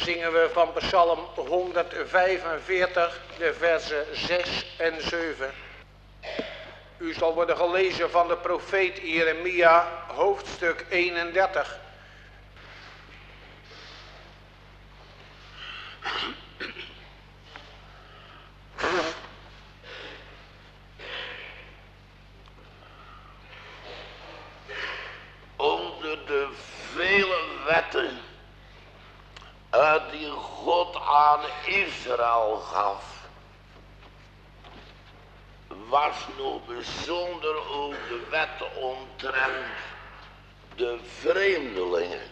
zingen we van Psalm 145, de versen 6 en 7. U zal worden gelezen van de profeet Jeremia, hoofdstuk 31. Onder de vele wetten die God aan Israël gaf, was nog bijzonder ook de wet omtrent de vreemdelingen,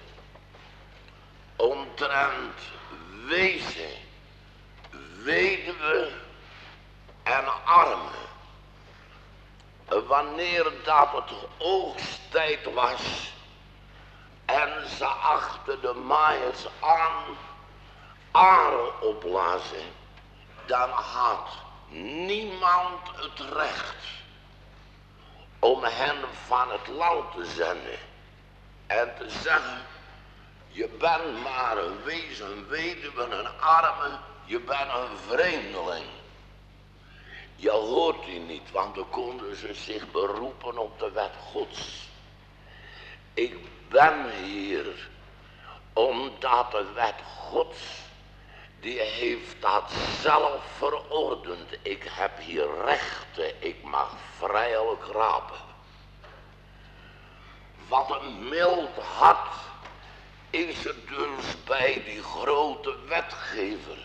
omtrent wezen, weduwe en armen. Wanneer dat het oogsttijd was en ze achter de maaiers aan aren opblazen, dan had niemand het recht om hen van het land te zenden en te zeggen: je bent maar een wezen, een weduwe, een arme, je bent een vreemdeling. Je hoort die niet, want dan konden ze zich beroepen op de wet Gods. Ik ben hier omdat de wet Gods, die heeft dat zelf verordend. Ik heb hier rechten, ik mag vrijelijk rapen. Wat een mild hart is er dus bij die grote wetgever.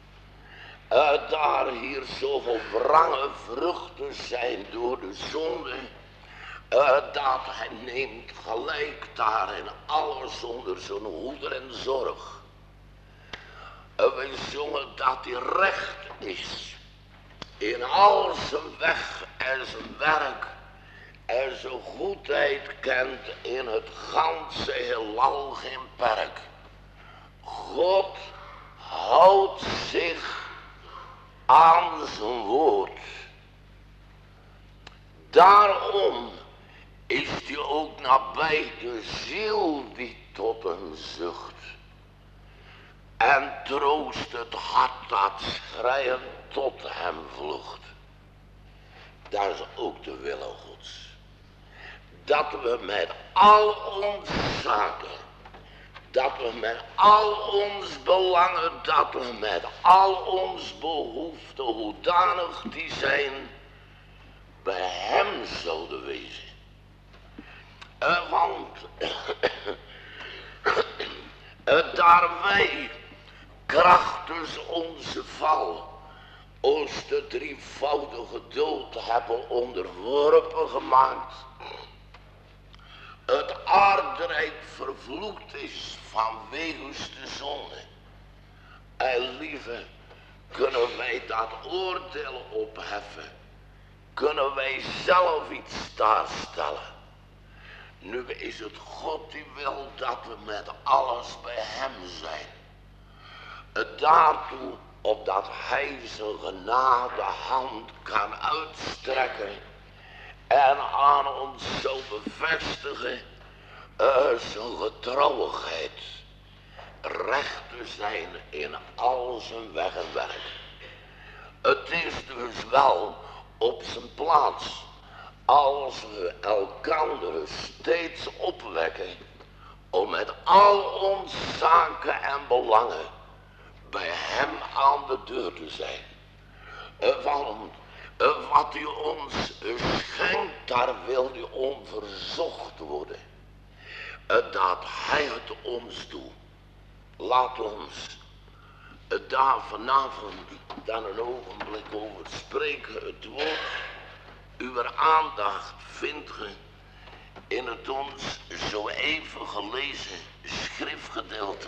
Daar hier zoveel wrange vruchten zijn door de zonde, dat hij neemt gelijk daarin alles onder zijn hoede en zorg. Wij zongen dat hij recht is in al zijn weg en zijn werk en zijn goedheid kent in het ganse heelal geen perk. God houdt zich aan zijn woord. Daarom is hij ook nabij de ziel die tot hem zucht. En troost het hart dat schreiend tot hem vlucht. Dat is ook de wille Gods. Dat we met al onze zaken, dat we met al ons belangen, dat we met al ons behoeften, hoedanig die zijn, bij hem zouden wezen. Want daar wij krachtens onze val ons de drievoudige dood hebben onderworpen gemaakt, het aardrijk vervloekt is vanwege de zonde. En lieve, kunnen wij dat oordeel opheffen? Kunnen wij zelf iets daarstellen? Nu is het God die wil dat we met alles bij hem zijn. Daartoe opdat hij zijn genade hand kan uitstrekken en aan ons zo bevestigen zijn getrouwigheid, recht te zijn in al zijn weg en werk. Het is dus wel op zijn plaats als we elkander steeds opwekken om met al onze zaken en belangen bij hem aan de deur te zijn. Want wat u ons schenkt, daar wil u onverzocht worden. Dat hij het ons doet. Laat ons daar vanavond dan een ogenblik over spreken. Het woord, uw aandacht vindt ge in het ons zo even gelezen schriftgedeelte.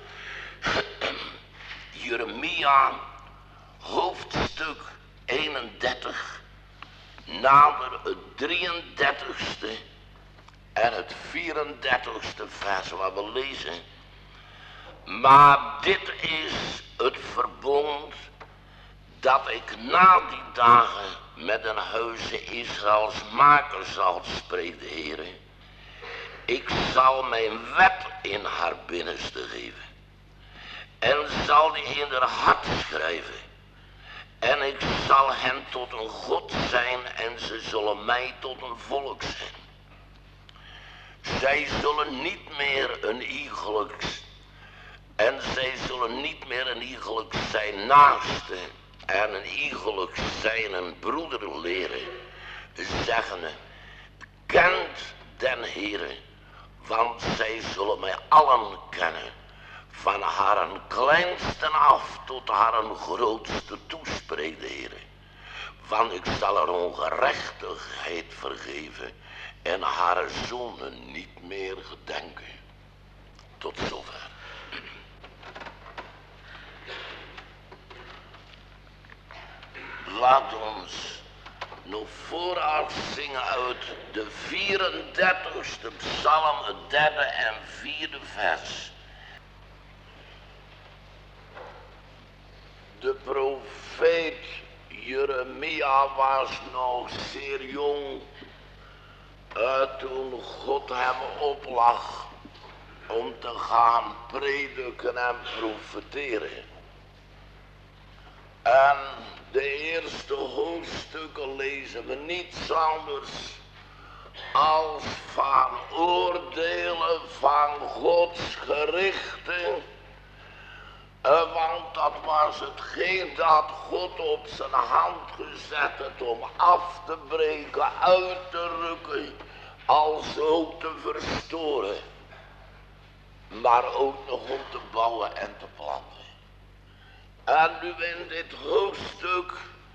Jeremia, hoofdstuk 31, nader het 33ste en het 34ste vers waar we lezen. Maar dit is het verbond dat ik na die dagen met een huize Israëls maken zal, spreekt de Heer. Ik zal mijn wet in haar binnenste geven en zal die in haar hart schrijven. En ik zal hen tot een God zijn en ze zullen mij tot een volk zijn. Zij zullen niet meer een iegelijk en zij zullen niet meer een iegelijk zijn naaste en een iegelijk zijn een broeder leren, zeggende, kent den Heere, want zij zullen mij allen kennen, van haar kleinste af tot haar grootste toespreekt, Heere. Want ik zal haar ongerechtigheid vergeven en haar zonen niet meer gedenken. Tot zover. Laat ons nog vooruit zingen uit de 34ste psalm, het 3e en 4e vers. De profeet Jeremia was nog zeer jong toen God hem oplag om te gaan prediken en profeteren. En de eerste hoofdstukken lezen we niets anders als van oordelen van Gods gerichten. Want dat was hetgeen dat God op zijn hand gezet had om af te breken, uit te rukken, als ook te verstoren. Maar ook nog om te bouwen en te planten. En nu in dit hoofdstuk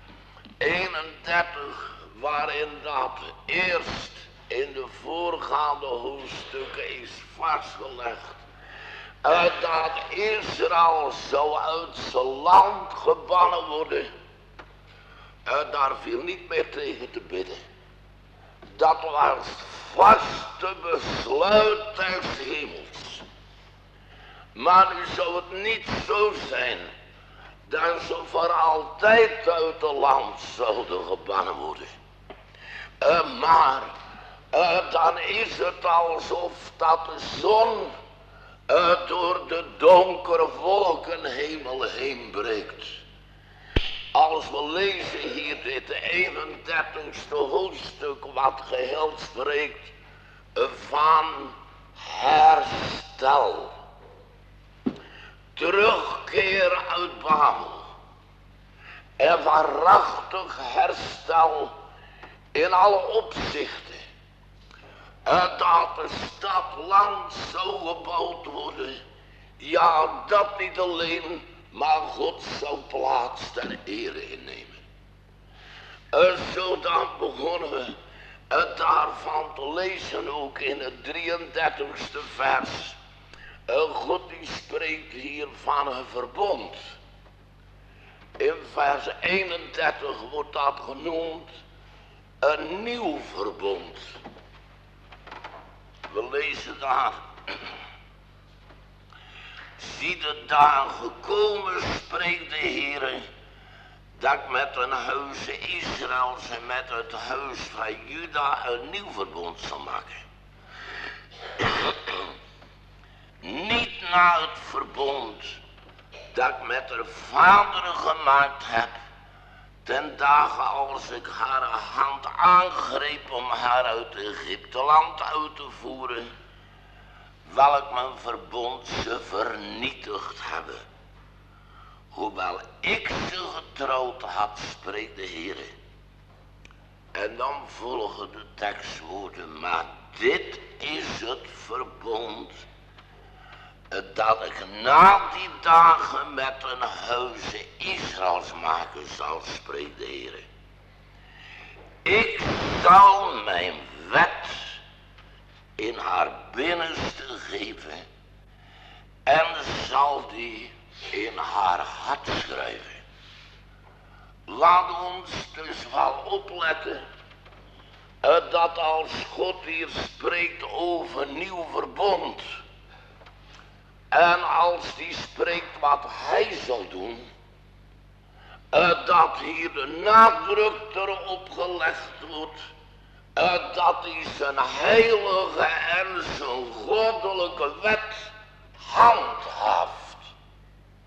31, waarin dat eerst in de voorgaande hoofdstukken is vastgelegd, dat Israël zou uit zijn land gebannen worden, daar viel niet meer tegen te bidden. Dat was vaste besluit des hemels. Maar nu zou het niet zo zijn dat ze voor altijd uit het land zouden gebannen worden. Maar dan is het alsof dat de zon door de donkere wolkenhemel heen breekt. Als we lezen hier dit 31ste hoofdstuk wat geheel spreekt van herstel. Terugkeer uit Babel. En waarachtig herstel in alle opzichten. Dat de stad land zou gebouwd worden. Ja, dat niet alleen, maar God zou plaats ter ere innemen. Zo dan begonnen we daarvan te lezen ook in het 33ste vers. God die spreekt hier van een verbond. In vers 31 wordt dat genoemd een nieuw verbond. We lezen daar. Zie de dagen komen, spreekt de Heere, dat ik met een huize Israëls en met het huis van Juda een nieuw verbond zal maken. Niet na het verbond dat ik met haar vaderen gemaakt heb, ten dagen als ik haar hand aangreep om haar uit Egypteland uit te voeren, welk mijn verbond ze vernietigd hebben. Hoewel ik ze getrouwd had, spreekt de Heer. En dan volgen de tekstwoorden, maar dit is het verbond dat ik na die dagen met een huize Israëls maken zal, spreekt de Heer. Ik zal mijn wet in haar binnenste geven en zal die in haar hart schrijven. Laat ons dus wel opletten dat als God hier spreekt over nieuw verbond en als die spreekt wat hij zal doen, dat hier de nadruk erop gelegd wordt dat hij zijn heilige en zijn goddelijke wet handhaaft.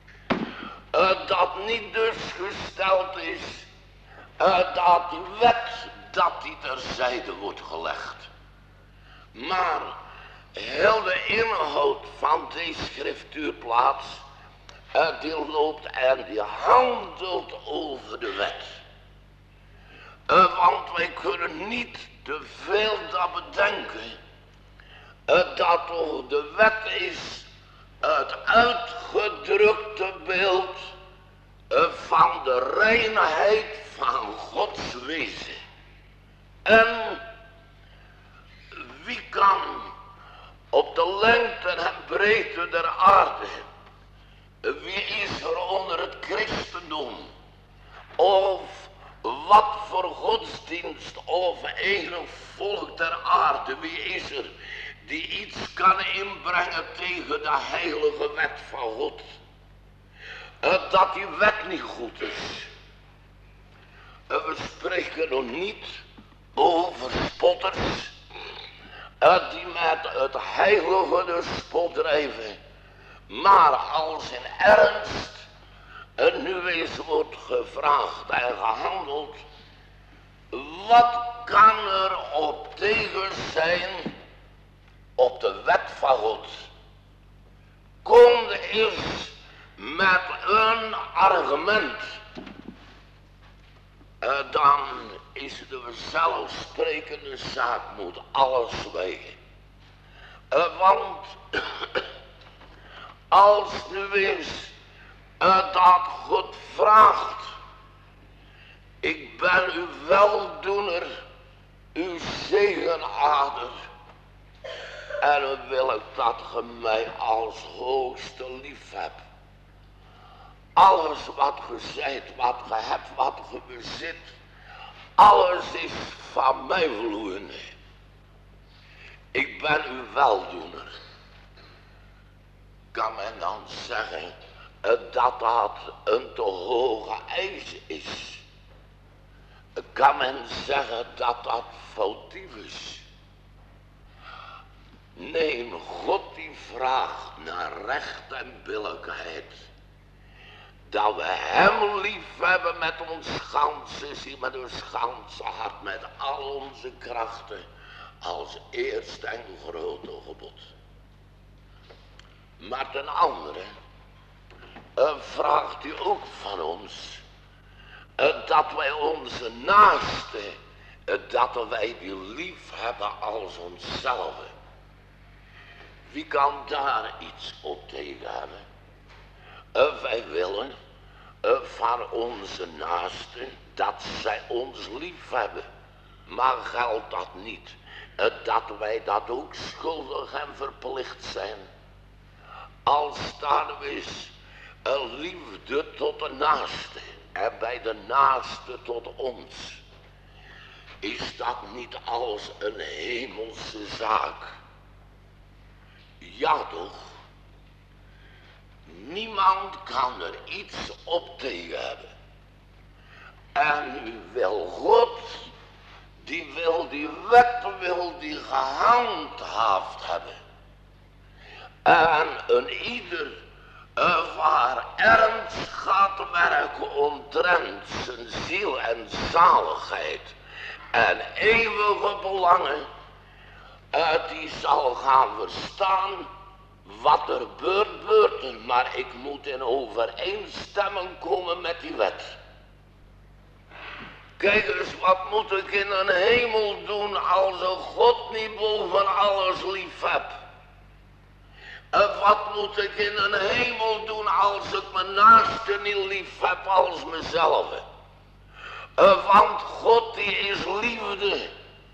niet dus gesteld is dat die wet, dat die terzijde wordt gelegd. Maar heel de inhoud van deze schriftuurplaats, die loopt en die handelt over de wet. Want wij kunnen niet te veel dat bedenken, dat toch de wet is het uitgedrukte beeld van de reinheid van Gods wezen. En wie kan op de lengte en breedte der aarde, wie is er onder het christendom, of wat voor godsdienst of enig volk der aarde, wie is er die iets kan inbrengen tegen de heilige wet van God? Dat die wet niet goed is. We spreken nog niet over spotters die met het heilige de spot drijven. Maar als in ernst nu eens wordt gevraagd en gehandeld, wat kan er op tegen zijn op de wet van God? Kom eens met een argument. Dan is de vanzelfsprekende zaak, moet alles zwijgen. Want als nu eens dat God vraagt, ik ben uw weldoener, uw zegenader, en dan wil ik dat ge mij als hoogste lief hebt. Alles wat ge zijt, wat ge hebt, wat ge bezit, alles is van mij vloeiende. Ik ben uw weldoener. Kan men dan zeggen dat dat een te hoge eis is? Kan men zeggen dat dat foutief is? Nee, God die vraagt naar recht en billijkheid. Dat we hem lief hebben met ons ganse ziel, met ons ganse hart, met al onze krachten, als eerste en grote gebod. Maar ten andere vraagt hij ook van ons dat wij onze naaste, dat wij die lief hebben als onszelf. Wie kan daar iets op tegen hebben? Wij willen van onze naasten dat zij ons lief hebben. Maar geldt dat niet dat wij dat ook schuldig en verplicht zijn? Als daar is een liefde tot de naaste en bij de naaste tot ons, is dat niet als een hemelse zaak? Ja toch? Niemand kan er iets op tegen hebben. En nu wil God, die wil die wet, wil die gehandhaafd hebben. En een ieder waar ernst gaat werken omtrent zijn ziel en zaligheid en eeuwige belangen, die zal gaan verstaan. Wat er beurt, maar ik moet in overeenstemming komen met die wet. Kijk eens, wat moet ik in een hemel doen als ik God niet boven alles lief heb? Wat moet ik in een hemel doen als ik mijn naaste niet lief heb als mezelf? Want God die is liefde.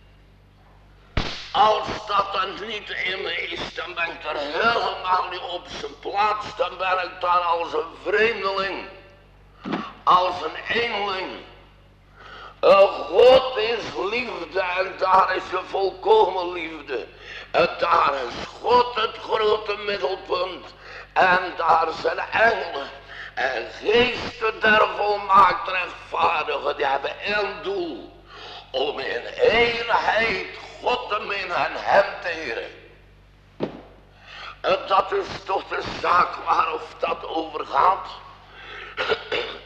Als dat dan niet in me is, dan ben ik er helemaal niet op zijn plaats. Dan ben ik daar als een vreemdeling, als een eenling. God is liefde en daar is de volkomen liefde. En daar is God het grote middelpunt. En daar zijn engelen en geesten der volmaakt rechtvaardigen. Die hebben één doel. Om in eenheid God te minnen en hem te eren. En dat is toch de zaak waarover dat over gaat.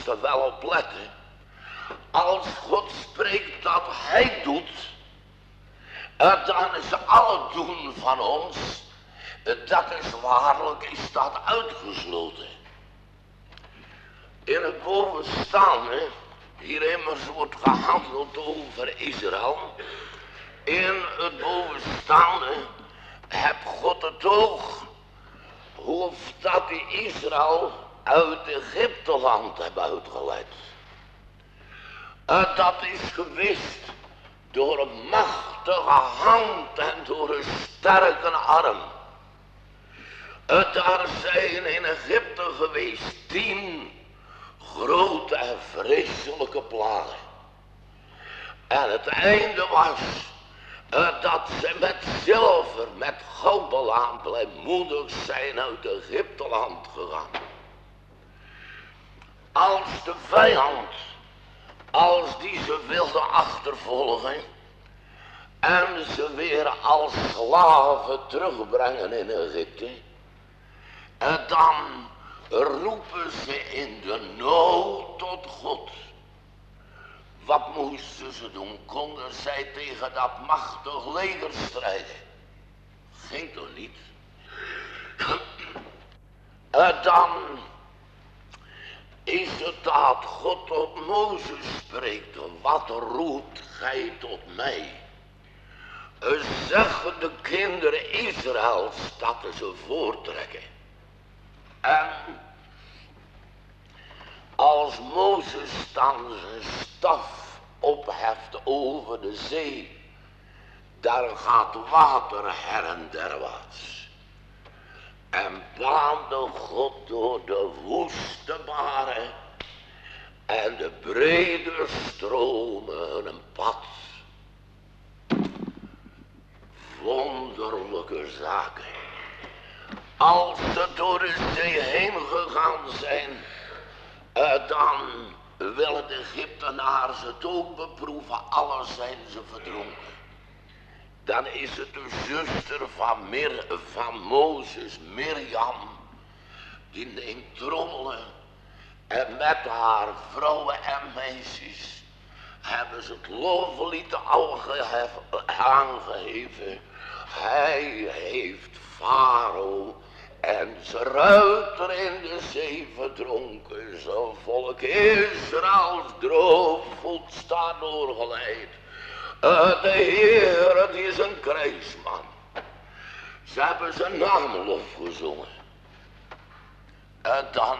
moesten wel opletten. Als God spreekt dat hij doet, dan is alle doen van ons, dat is waarlijk, is dat uitgesloten. In het bovenstaande, hier immers wordt gehandeld over Israël. In het bovenstaande heb God het oog hoe dat die Israël uit Egypteland hebben uitgeleid. Dat is gewist door een machtige hand en door een sterke arm. Daar zijn in Egypte geweest 10 grote en vreselijke plagen. En het einde was dat ze met zilver, met goud beladen, blijmoedig zijn uit Egypteland gegaan. Als de vijand, als die ze wilden achtervolgen en ze weer als slaven terugbrengen in Egypte, dan roepen ze in de nood tot God. Wat moesten ze doen? Konden zij tegen dat machtig leger strijden? Ging toch niet? Dan is het dat God tot Mozes spreekt. Wat roept gij tot mij? Zeggen de kinderen Israëls dat ze voortrekken. En als Mozes dan zijn staf opheft over de zee, daar gaat water her en derwaarts. En baande God door de woeste baren en de brede stromen een pad. Wonderlijke zaken. Als ze door de zee heen gegaan zijn, dan willen de Egyptenaars het ook beproeven, alles zijn ze verdronken. Dan is het de zuster van Mozes, Mirjam, die neemt trommelen en met haar vrouwen en meisjes hebben ze het loflied al aangeheven. Hij heeft Farao en zijn ruiter in de zee verdronken. Zijn volk Israëls droogvoet staat doorgeleid. De Heer, die is een krijgsman. Ze hebben zijn naamlof gezongen. En dan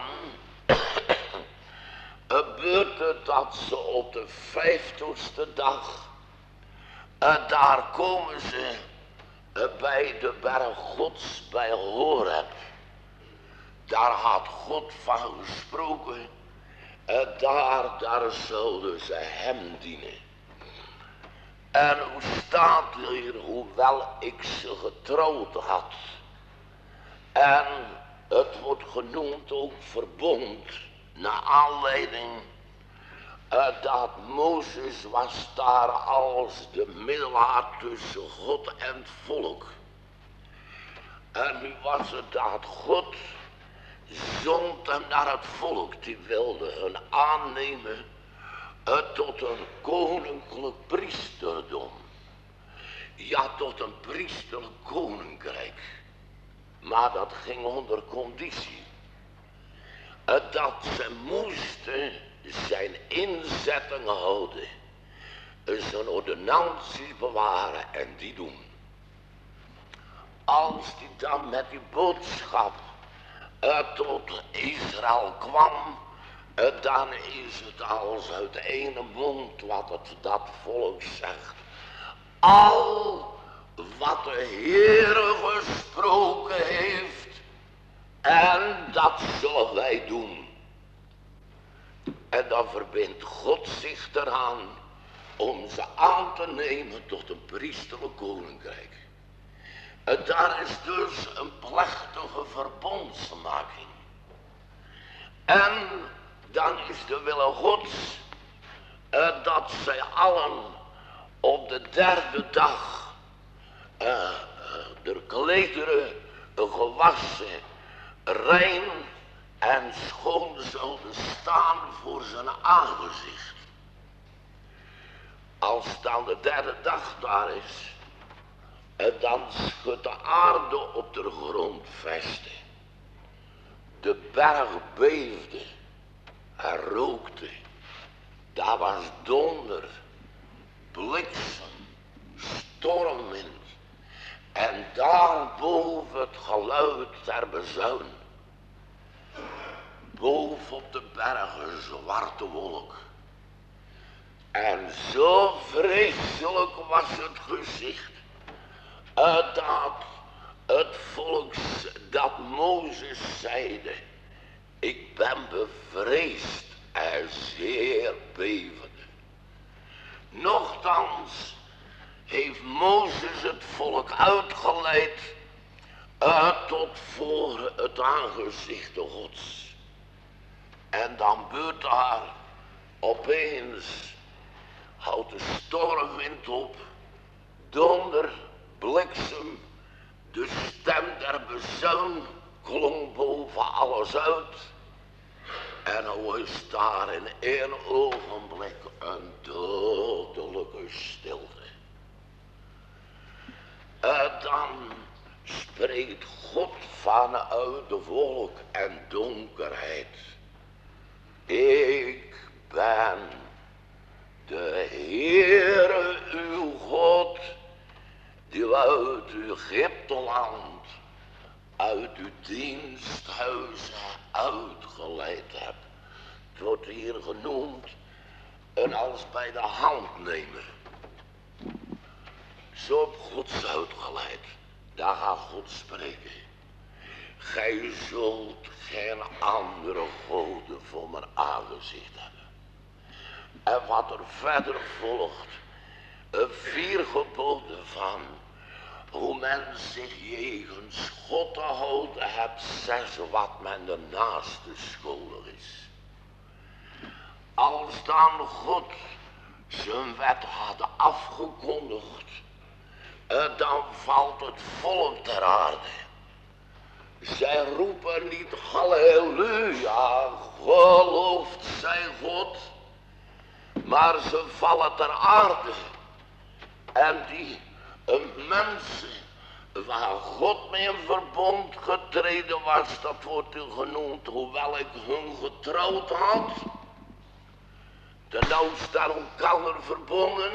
gebeurt het dat ze op de 50ste dag, daar komen ze bij de berg Gods, bij Horeb. Daar had God van gesproken. Daar zouden ze hem dienen. En hoe staat hier, hoewel ik ze getrouwd had. En het wordt genoemd ook verbond, naar aanleiding dat Mozes was daar als de middelaar tussen God en het volk. En nu was het dat God zond hem naar het volk, die wilde hun aannemen tot een koninklijk priesterdom. Ja, tot een priesterlijk koninkrijk. Maar dat ging onder conditie. Dat ze moesten zijn inzettingen houden. Zijn ordonnanties bewaren en die doen. Als die dan met die boodschap tot Israël kwam, dan is het als uit de ene mond wat het dat volk zegt. Al wat de Heere gesproken heeft, en dat zullen wij doen. En dan verbindt God zich eraan om ze aan te nemen tot een priesterlijk koninkrijk. En daar is dus een plechtige verbondsmaking. En dan is de wille Gods dat zij allen op de 3e dag de klederen gewassen, rein en schoon zouden staan voor zijn aangezicht. Als dan de derde dag daar is, en dan schudt de aarde op de grondvesten. De berg beefde en rookte. Daar was donder, bliksem, stormwind. En daarboven het geluid der bezuin. Boven op de bergen zwarte wolk. En zo vreselijk was het gezicht. Dat het volk dat Mozes zeide. Ik ben bevreesd en zeer bevende. Nochtans heeft Mozes het volk uitgeleid tot voor het aangezicht Gods. En dan beurt daar opeens, houdt de stormwind op, donder, bliksem, de stem der bezuin klonk boven alles uit. En er is daar in één ogenblik een dodelijke stilte. Dan spreekt God vanuit de wolk en donkerheid. Ik ben de Heere uw God, die u uit Egypteland, uit uw diensthuizen uitgeleid hebt. Het wordt hier genoemd een als bij de handnemer. Zo heb Gods uitgeleid. Daar gaat God spreken. Gij zult geen andere goden voor mijn aangezicht hebben. En wat er verder volgt, 4 geboden van hoe men zich jegens God te houden hebt, 6 wat men de naaste schuldig is. Als dan God zijn wet had afgekondigd, dan valt het volk ter aarde. Zij roepen niet halleluja, geloofd zij God, maar ze vallen ter aarde. En die mensen waar God mee in verbond getreden was, dat wordt u genoemd, hoewel ik hun getrouwd had, de nou staan elkaar verbonden.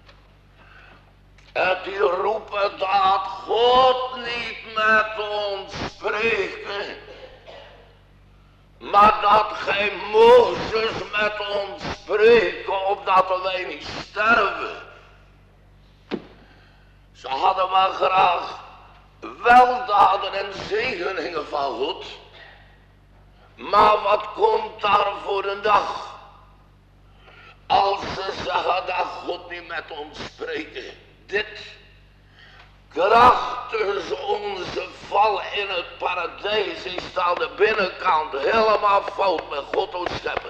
En die roepen dat God niet met ons spreken, maar dat gij Mozes met ons spreken, opdat wij niet sterven. Ze hadden maar graag weldaden en zegeningen van God. Maar wat komt daar voor een dag? Als ze zeggen dat God niet met ons spreken. Dit, krachtens onze val in het paradijs, is aan de binnenkant helemaal fout met God ons schepper.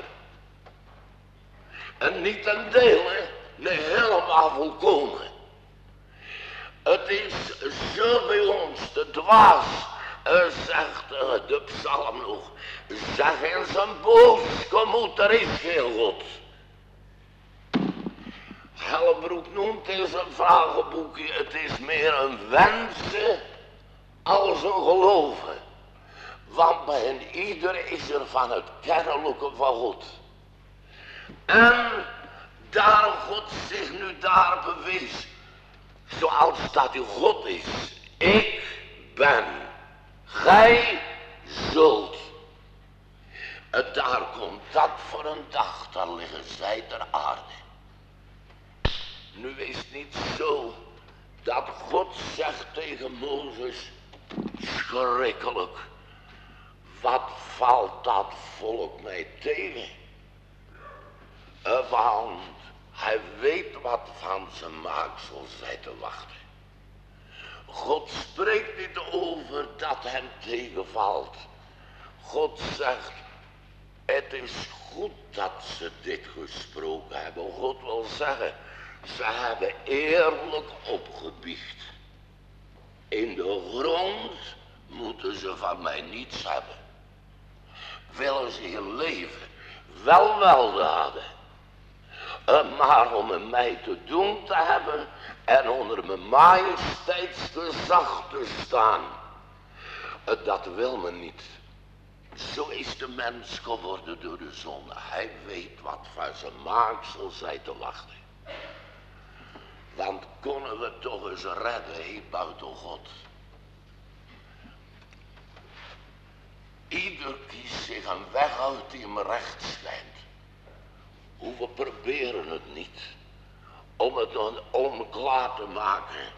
En niet een deel, hè? Nee, helemaal volkomen. Het is zo bij ons, de dwaas, zegt de psalm nog, zeg in zijn boosgemoed, er is geen God. Hellebroek noemt in zijn vragenboekje, het is meer een wensen als een geloven. Want bij een ieder is er van het kennelijke van God. En daar God zich nu daar bewees, zoals dat uw God is. Ik ben, gij zult. En daar komt dat voor een dag, daar liggen zij ter aarde. Nu is het niet zo dat God zegt tegen Mozes, schrikkelijk, wat valt dat volk mij tegen? Want hij weet wat van zijn maaksel zij te wachten. God spreekt niet over dat hem tegenvalt. God zegt, het is goed dat ze dit gesproken hebben. God wil zeggen, ze hebben eerlijk opgebiecht. In de grond moeten ze van mij niets hebben. willen ze je leven wel weldaden. Maar om met mij te doen te hebben en onder mijn majesteitsgezag te staan, dat wil men niet. Zo is de mens geworden door de zonde. Hij weet wat van zijn maaksel zij te wachten. Want konden we toch eens redden, hé, buiten God. Ieder kiest zich een weg uit die hem recht schijnt. Hoe we proberen het niet om het onklaar te maken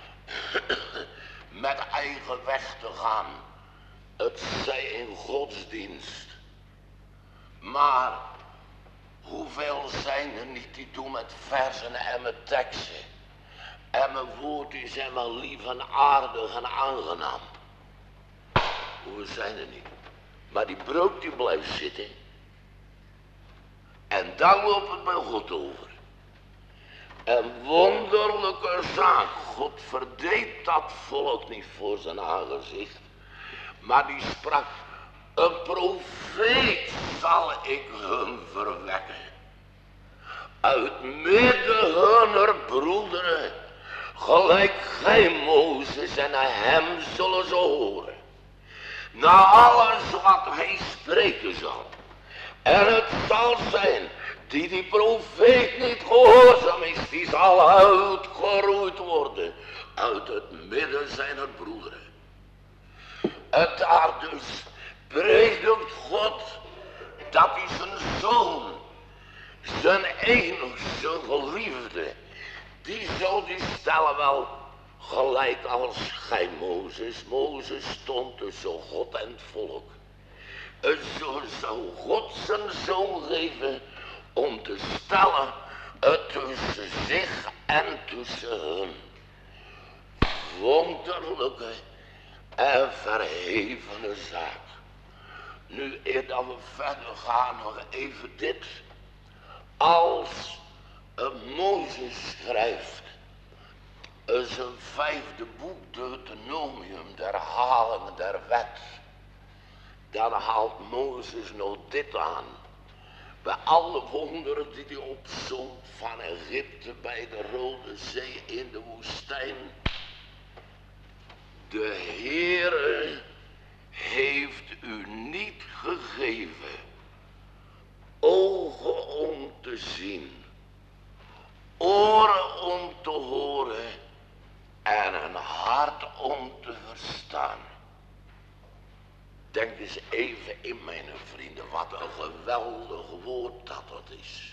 met eigen weg te gaan. Het zij in godsdienst. Maar hoeveel zijn er niet die doen met versen en met teksten. En mijn woord is helemaal lief en aardig en aangenaam. Hoeveel zijn er niet. Maar die brood die blijft zitten. En dan loopt het bij God over. Een wonderlijke zaak. God verdeed dat volk niet voor zijn aangezicht. Maar die sprak, een profeet zal ik hun verwekken. Uit midden hunner broederen, gelijk gij Mozes en naar hem zullen ze horen. Na alles wat hij spreken zal. En het zal zijn, die profeet niet gehoorzaam is, die zal uitgeroeid worden uit het midden zijner broederen. En daar dus predikt God dat hij zijn zoon, zijn enigste geliefde, die zal die stellen wel gelijk als gij Mozes. Mozes stond tussen God en het volk. En zo zou God zijn zoon geven om te stellen tussen zich en tussen hen. Wonderlijke en verhevene zaak. Nu, eer dat we verder gaan, nog even dit. Als Mozes schrijft zijn 5e boek Deuteronomium, de herhalingen der wet, dan haalt Mozes nog dit aan. Bij alle wonderen die hij opzond van Egypte bij de Rode Zee in de woestijn. De Heere heeft u niet gegeven ogen om te zien, oren om te horen en een hart om te verstaan. Denk eens even in, mijn vrienden, wat een geweldig woord dat is.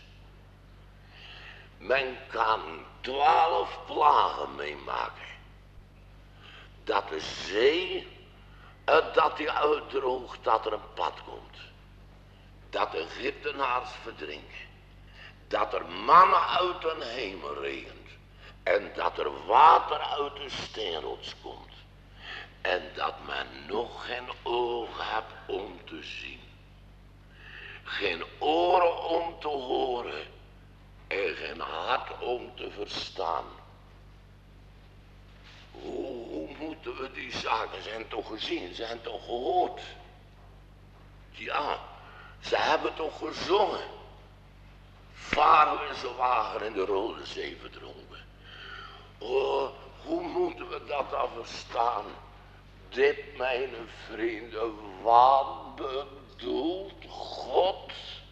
Men kan 12 plagen meemaken. Dat de zee, dat die uitdroogt, dat er een pad komt. Dat de Egyptenaars verdrinken. Dat er mannen uit de hemel regent. En dat er water uit de steenrots komt. En dat men nog geen ogen hebt om te zien. Geen oren om te horen. En geen hart om te verstaan. Hoe moeten we die zaken zijn toch gezien, zijn toch gehoord? Ja, ze hebben toch gezongen. Farao en zijn wagen in de Rode Zee verdronken. Oh, hoe moeten we dat dan verstaan? Dit, mijn vrienden, wat bedoelt God?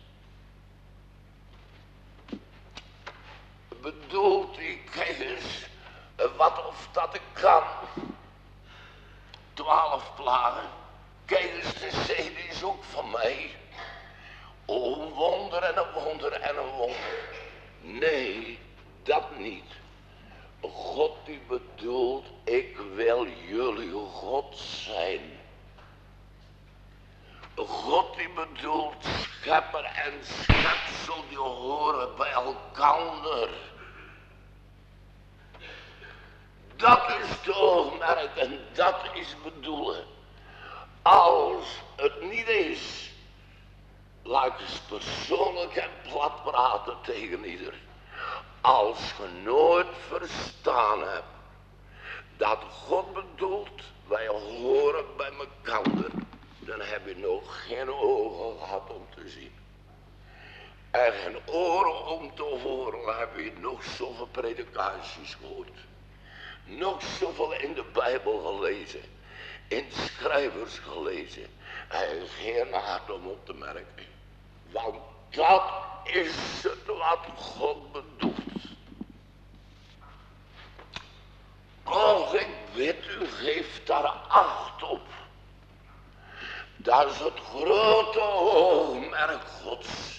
Bedoelt hij, kijk eens, wat of dat ik kan. 12 plagen. Kijk eens, de zee die is ook van mij. Oh, een wonder en een wonder en een wonder. Nee, dat niet. God die bedoelt, ik wil jullie God zijn. God die bedoelt, schepper en schepsel die horen bij elkander. Dat is de oogmerk en dat is bedoelen. Als het niet is, laat ik eens persoonlijk en plat praten tegen ieder. Als je nooit verstaan hebt dat God bedoelt, wij horen bij elkaar. dan heb je nog geen ogen gehad om te zien. En geen oren om te horen, dan heb je nog zoveel predikaties gehoord. Nog zoveel in de Bijbel gelezen. In schrijvers gelezen. En geen hart om op te merken. Want dat is het wat God bedoelt. Och, ik bid u, geef daar acht op. Dat is het grote oogmerk Gods.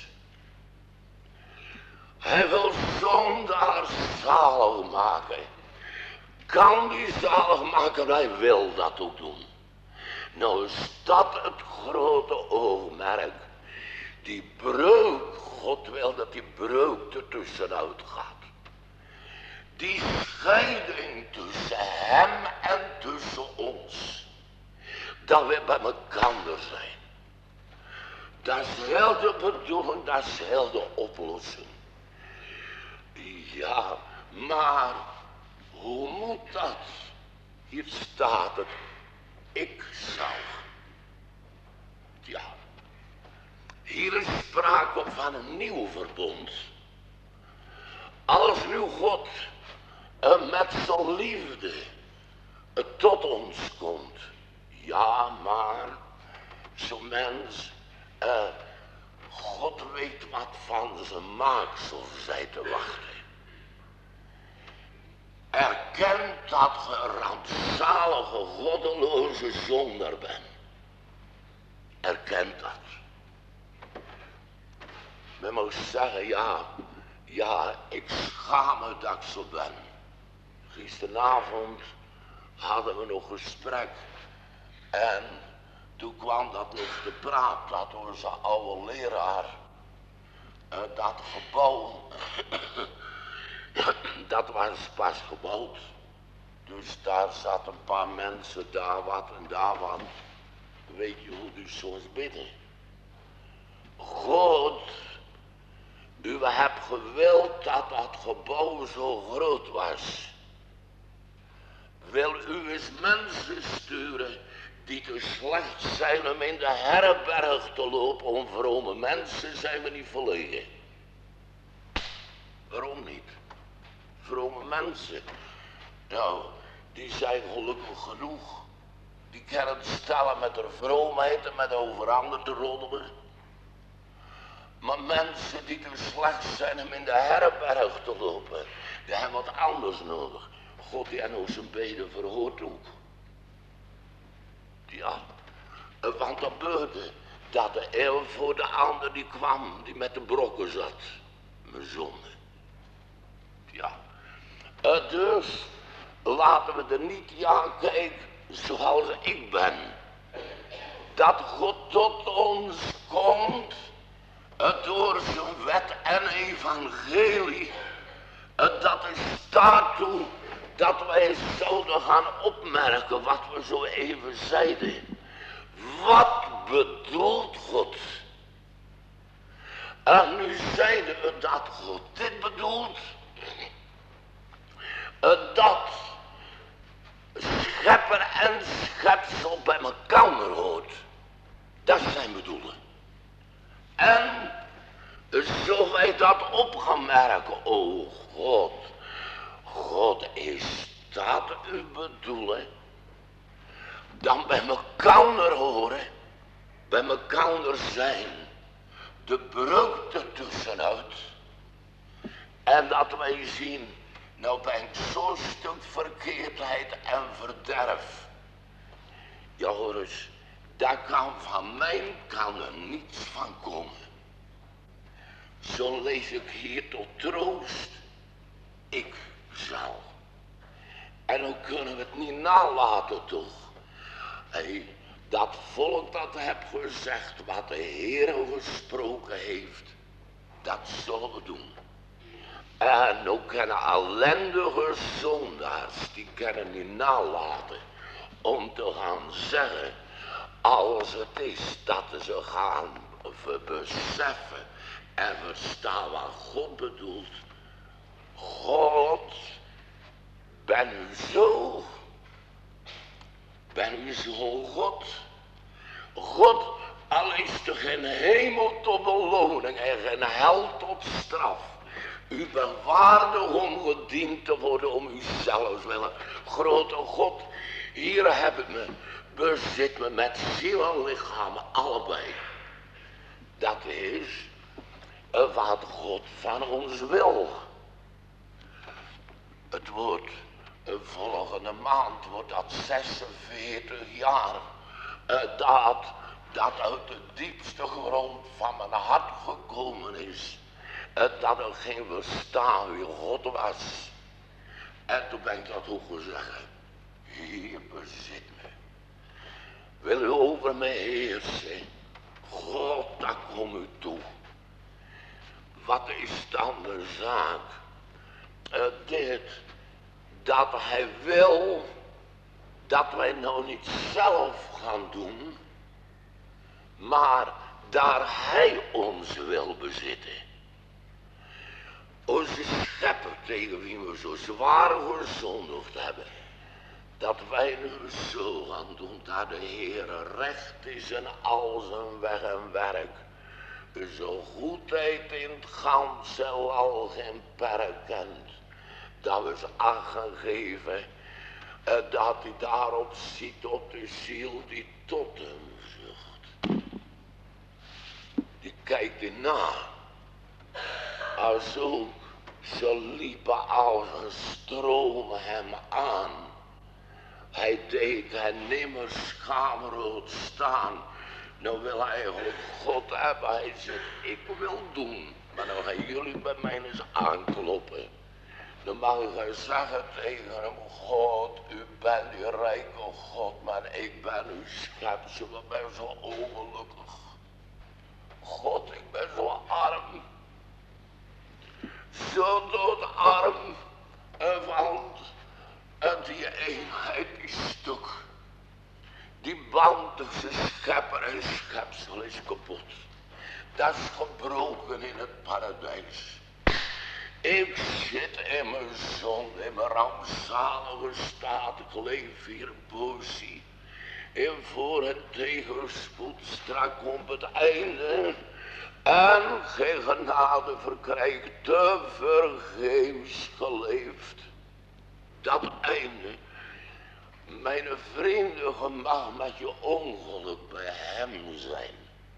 Hij wil zondaars zalig maken. Kan die zalig maken, hij wil dat ook doen. Nou is dat het grote oogmerk. Die breuk, God wil dat die breuk ertussenuit gaat. Die scheiding tussen hem en tussen ons. Dat we bij elkaar zijn. Dat is heel de bedoeling, dat is heel de oplossing. Ja, maar hoe moet dat? Hier staat het, ik zal. Ja, hier is sprake van een nieuw verbond. Als nu God met zijn liefde tot ons komt. Ja, maar zo'n mens, God weet wat van zijn maaksel zij te wachten. Erkent dat je een rampzalige, goddeloze zondaar bent. Erkent dat. Men moet zeggen, ja, ik schaam me dat ik zo ben. Gisteravond hadden we nog gesprek. En toen kwam dat nog te praat, dat onze oude leraar, dat gebouw, dat was pas gebouwd. Dus daar zaten een paar mensen, daar wat en daar wat. Weet je hoe u soms bidden? God, u hebt gewild dat dat gebouw zo groot was. Wil u eens mensen sturen die te slecht zijn om in de herberg te lopen? Om vrome mensen zijn we niet verlegen. Waarom niet? Vrome mensen, nou, die zijn gelukkig genoeg. Die kunnen het stellen met de vroomheid en met over anderen te roddelen. Maar mensen die te slecht zijn om in de herberg te lopen, die hebben wat anders nodig. God die aan ons zijn beden verhoort ook. Ja, want dat gebeurde dat de een voor de ander die kwam, die met de brokken zat. Mijn zonde. Ja. Dus laten we er niet aan kijken zoals ik ben. Dat God tot ons komt door zijn wet en evangelie. Dat is daartoe dat wij zouden gaan opmerken wat we zo even zeiden. Wat bedoelt God? En nu zeiden we dat God dit bedoelt. Dat schepper en schepsel bij elkaar hoort. Dat is zijn bedoelen. En zo wij dat op gaan merken, oh God, is dat uw bedoelen? Dan bij elkaar horen, bij elkaar zijn, de breuk ertussenuit. En dat wij zien, nou ben ik zo'n stuk verkeerdheid en verderf. Ja hoor eens, daar kan van mijn kant er niets van komen. Zo lees ik hier tot troost, ik zal. En dan kunnen we het niet nalaten toch. Dat volk dat heb gezegd wat de Heer gesproken heeft, dat zullen we doen. En ook kunnen ellendige zondaars, die kunnen niet nalaten om te gaan zeggen, als het is dat ze gaan beseffen en verstaan wat God bedoelt. God, ben u zo God, God, al is er geen hemel tot beloning en geen hel tot straf. U bent waardig om gediend te worden om uzelf willen. Grote God, hier heb ik me, bezit me met ziel en lichaam allebei. Dat is wat God van ons wil. Het wordt volgende maand wordt dat 46 jaar dat uit de diepste grond van mijn hart gekomen is. Dat er geen verstaan wie God was. En toen ben ik dat ook gezegd. Hier bezit me. Wil u over me heersen? God, dat kom u toe. Wat is dan de zaak? Dit, dat hij wil dat wij nou niet zelf gaan doen, maar daar hij ons wil bezitten. Onze schepper tegen wie we zo zwaar gezondigd hebben, dat wij nu zo gaan doen dat de Heere recht is in al zijn weg en werk. Zo goedheid in het ganse al geen perk kent. Dat we ze acht gaan geven. Dat hij daarop ziet op de ziel die tot hem zucht. Die kijkt hij na. Als ook ze liepen als een stroom hem aan. Hij deed hen nimmer schaamrood staan. Nou wil hij eigenlijk God hebben. Hij zegt, ik wil doen. Maar dan gaan jullie bij mij eens aankloppen. Dan mag ik zeggen tegen hem, God, u bent die rijke God, maar ik ben uw schepsel, ik ben zo ongelukkig. God, ik ben zo arm. Zo doodarm. Want die eenheid is stuk. Die band tussen schepper en schepsel is kapot. Dat is gebroken in het paradijs. Ik zit in mijn zonde, in mijn rampzalige staat. Ik leef hier een poosje. En voor het tegenspoed strak komt het einde. En geen genade verkrijgt, te vergeefs geleefd. Dat einde. Mijn vrienden, je mag met je ongeluk bij hem zijn.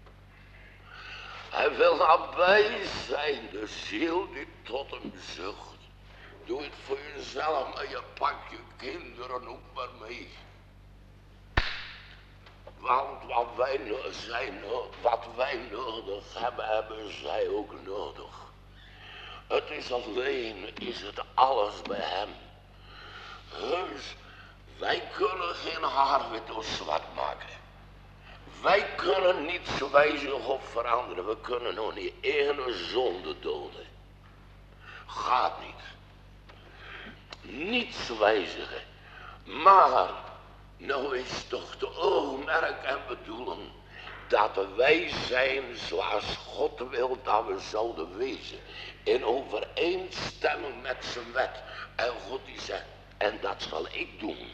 Hij wil nabij zijn, de ziel die tot hem zucht. Doe het voor jezelf, maar je pakt je kinderen ook maar mee. Want wat wij nodig hebben, hebben zij ook nodig. Het is alleen, is het alles bij hem. Dus wij kunnen geen haar wit of zwart maken. Wij kunnen niets wijzigen of veranderen. We kunnen nog niet ene zonde doden. Gaat niet. Niets wijzigen. Maar, nou is toch de oogmerk en bedoeling dat wij zijn zoals God wil dat we zouden wezen. In overeenstemming met zijn wet. En God die zegt, en dat zal ik doen.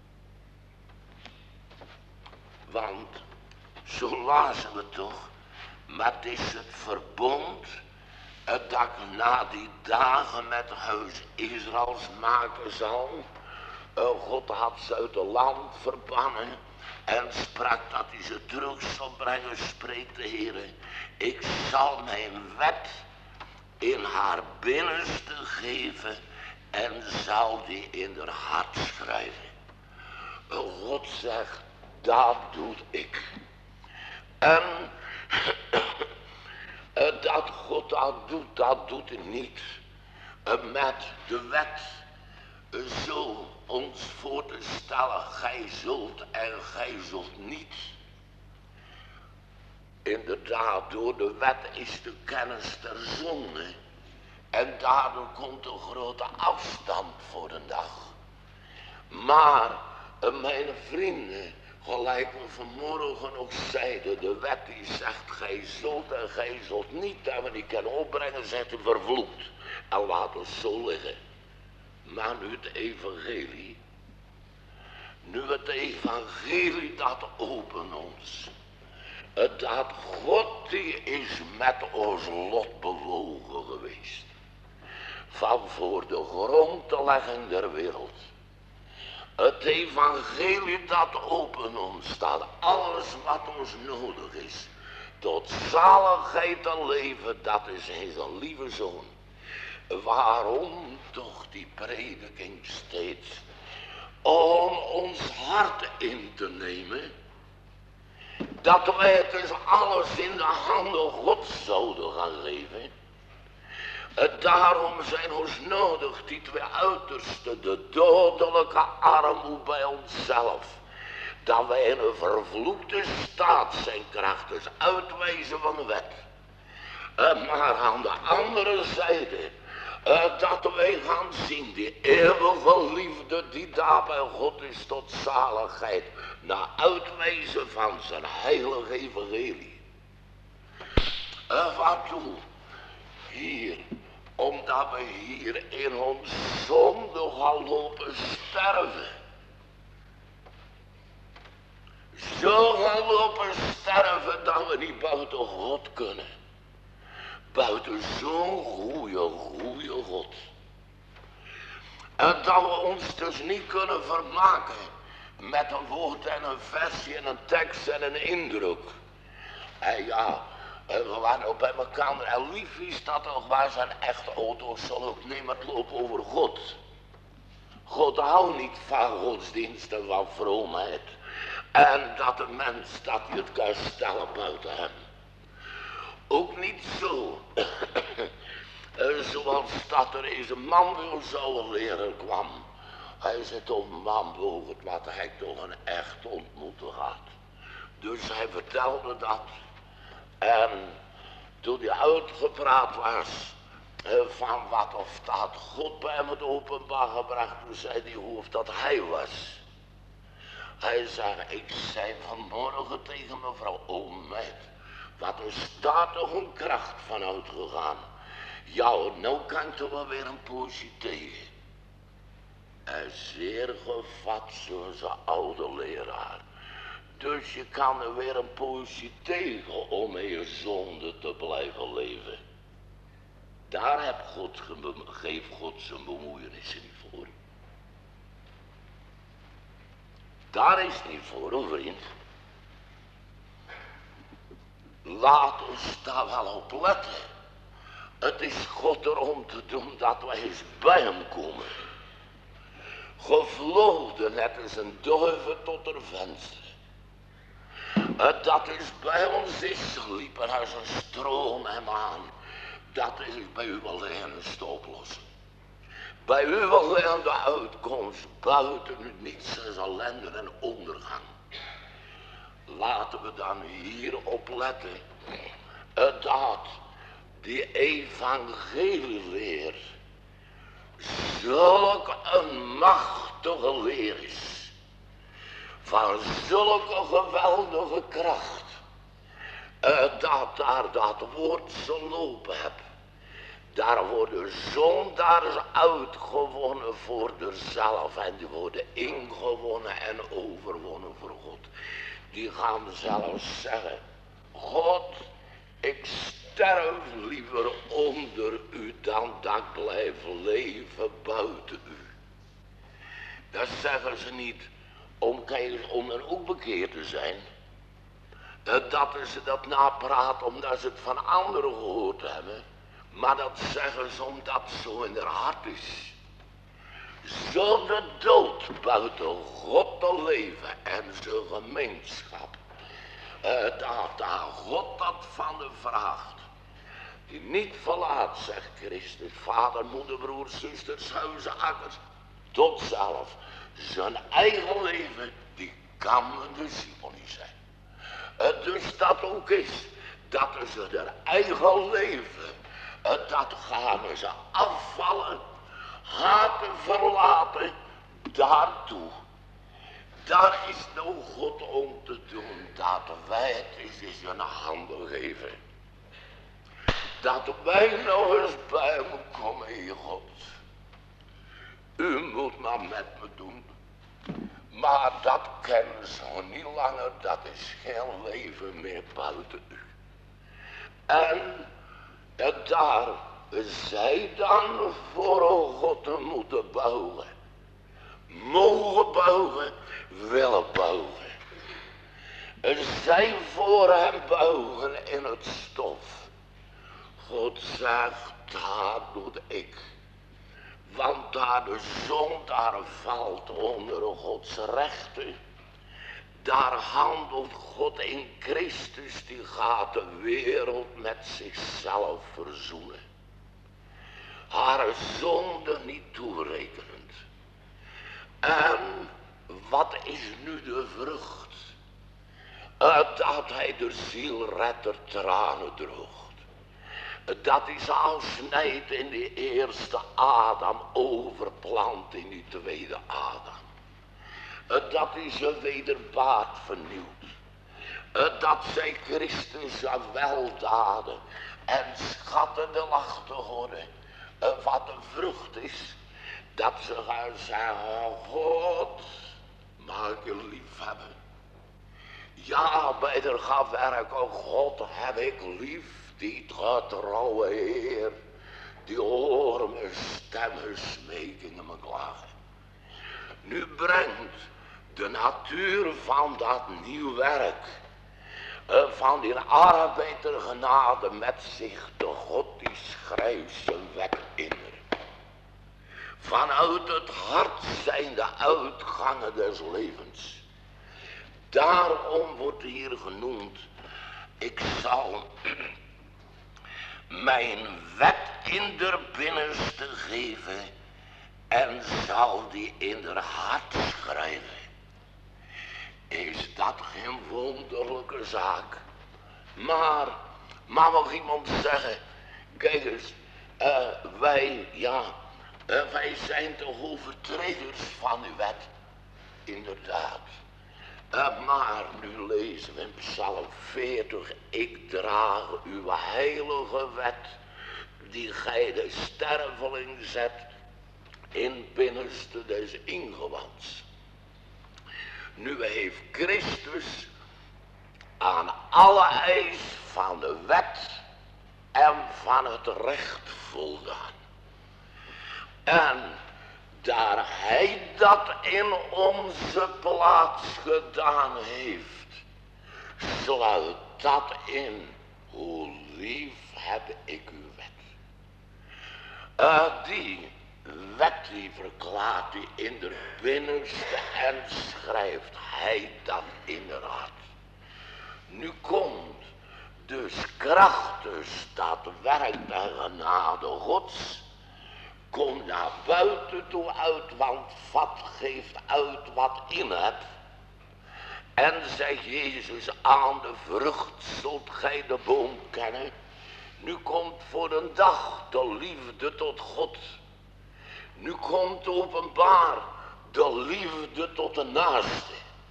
Want, zo lazen we toch, maar het is het verbond dat ik na die dagen met het huis Israëls maken zal. God had ze uit het land verbannen en sprak dat hij ze terug zal brengen, spreekt de Heer. Ik zal mijn wet in haar binnenste geven en zal die in haar hart schrijven. God zegt, dat doe ik. En dat God dat doet hij niet met de wet zo ons voor te stellen, gij zult en gij zult niet. Inderdaad, door de wet is de kennis ter zonde en daardoor komt een grote afstand voor de dag. Maar mijn vrienden, gelijk we vanmorgen nog zeiden, de wet die zegt gij zult en gij zult niet, en we die kunnen opbrengen, zegt u vervloekt. En laat ons zo liggen. Maar nu het evangelie dat opent ons. Dat God die is met ons lot bewogen geweest. Van voor de grondlegging der wereld. Het evangelie dat open ons staat. Alles wat ons nodig is. Tot zaligheid en leven, dat is in zijn lieve zoon. Waarom toch die prediking steeds? Om ons hart in te nemen. Dat wij het dus alles in de handen Gods zouden gaan leven. Daarom zijn ons nodig die twee uitersten, de dodelijke armoede bij onszelf. Dat wij in een vervloekte staat zijn krachtens uitwijzen van de wet. Maar aan de andere zijde, dat wij gaan zien die eeuwige liefde die daar bij God is tot zaligheid. Na uitwijzen van zijn heilige evangelie. Waartoe? Hier, omdat we hier in ons zonde gaan lopen sterven. Zo gaan lopen sterven dat we niet buiten God kunnen. Buiten zo'n goeie God. En dat we ons dus niet kunnen vermaken met een woord en een versje en een tekst en een indruk. En ja, we waren ook bij elkaar en lief is dat toch waar zijn echte auto's zal ook niet met lopen over God. God houdt niet van godsdienst en van vroomheid. En dat de mens dat hij het kan stellen buiten hem. Ook niet zo. Zoals dat er eens een man wil zou leren kwam. Hij zit op een man boven wat hij toch een echt ontmoeten had. Dus hij vertelde dat. En toen hij uitgepraat was van wat of dat God bij hem het openbaar gebracht, toen zei hij hoe of dat hij was. Hij zei, ik zei vanmorgen tegen mevrouw, oh meid, wat er staat toch een kracht van uitgegaan. Ja, nou kan ik toch wel weer een poosje tegen. En zeer gevat zoals een oude leraar. Dus je kan er weer een poosje tegen om in je zonde te blijven leven. Daar geeft God zijn bemoeienissen niet voor. Daar is het niet voor, hoor vriend. Laat ons daar wel op letten. Het is God erom te doen dat wij eens bij hem komen. Gevlogen net als een duiven tot er venster. Dat is bij ons is liepen als een stroom hem aan. Dat is bij u alleen een stooplossing. Bij u alleen de uitkomst buiten u niets als ellende en ondergang. Laten we dan hier op letten. Dat die evangelieleer zulk een machtige leer is. Van zulke geweldige kracht. Dat daar dat woord zo lopen heb. Daar worden zondaars uitgewonnen voor zichzelf. En die worden ingewonnen en overwonnen voor God. Die gaan zelfs zeggen. God, ik sterf liever onder u dan dat ik blijf leven buiten u. Dat zeggen ze niet om dan ook bekeerd te zijn. Dat ze dat napraten omdat ze het van anderen gehoord hebben. Maar dat zeggen ze omdat het zo in haar hart is. Zo de dood buiten God te leven en zijn gemeenschap. Dat daar God dat van de vraagt. Die niet verlaat, zegt Christus, vader, moeder, broers, zusters, huizen, akkers. Tot zelf zijn eigen leven, die kan de Simon niet zijn. Dus dat ook is, dat ze hun eigen leven, dat gaan ze afvallen, haten, verlaten, daartoe. Daar is nou God om te doen, dat wij het eens in zijn handen geven. Dat wij nou eens bij hem komen, Heer God. U moet maar met me doen. Maar dat kennen ze nog niet langer, dat is geen leven meer buiten u. En daar zij dan voor God te moeten buigen. Mogen buigen, willen buigen. Zij voor hem buigen in het stof. God zegt, dat doe ik. Want daar de zondaar valt onder Gods rechten. Daar handelt God in Christus, die gaat de wereld met zichzelf verzoenen. Haar zonde niet toerekenend. En wat is nu de vrucht? Dat hij de zielredder tranen droogt. Dat is afsnijd in de eerste Adam, overplant in die tweede Adam. Dat is een wederbaat vernieuwd. Dat zij Christus weldaden en schatten de lach te horen. Wat de vrucht is, dat ze gaan zeggen, God, mag ik je lief hebben. Ja, bij de gaan werken, God heb ik lief, die getrouwe Heer, die horen mijn stemmen, smekingen, mijn klagen. Nu brengt de natuur van dat nieuw werk, van die arbeidergenade met zich de God die schrijft zijn wet in. Vanuit het hart zijn de uitgangen des levens. Daarom wordt hier genoemd, ik zal mijn wet in der binnenste geven en zal die in der hart schrijven. Is dat geen wonderlijke zaak? Maar mag iemand zeggen, kijk eens, wij zijn de overtreders van uw wet. Inderdaad. Maar nu lezen we in Psalm 40, ik draag uw heilige wet, die gij de sterveling zet in binnenste des ingewands. Nu heeft Christus aan alle eis van de wet en van het recht voldaan. En daar hij dat in onze plaats gedaan heeft, sluit dat in, hoe lief heb ik uw wet. Die wet die verklaart hij in de binnenste en schrijft hij dat in het hart. Nu komt dus krachtig dat werk der genade Gods, komt naar buiten toe uit, want vat geeft uit wat in hebt. En zegt Jezus, aan de vrucht zult gij de boom kennen. Nu komt voor een dag de liefde tot God. Nu komt openbaar de liefde tot de naaste.